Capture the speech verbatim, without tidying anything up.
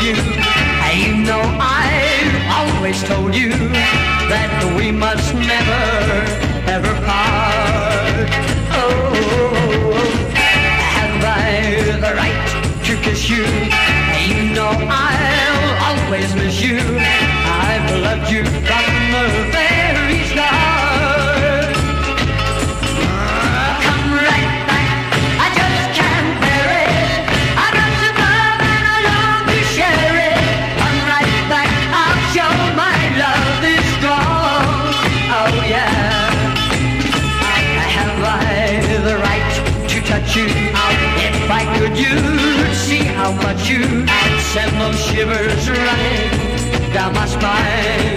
you. You know I've always told you that we must never, ever part. Oh, have I the right to kiss you? You know I'll always miss you. I've loved you from the very start. Come right back, I just can't bear it. I'm not so love and I long to share it. Come right back, I'll show my love is strong. Oh yeah. Have I the right to touch you? If I could, you'd see how much you send those shivers running down my spine.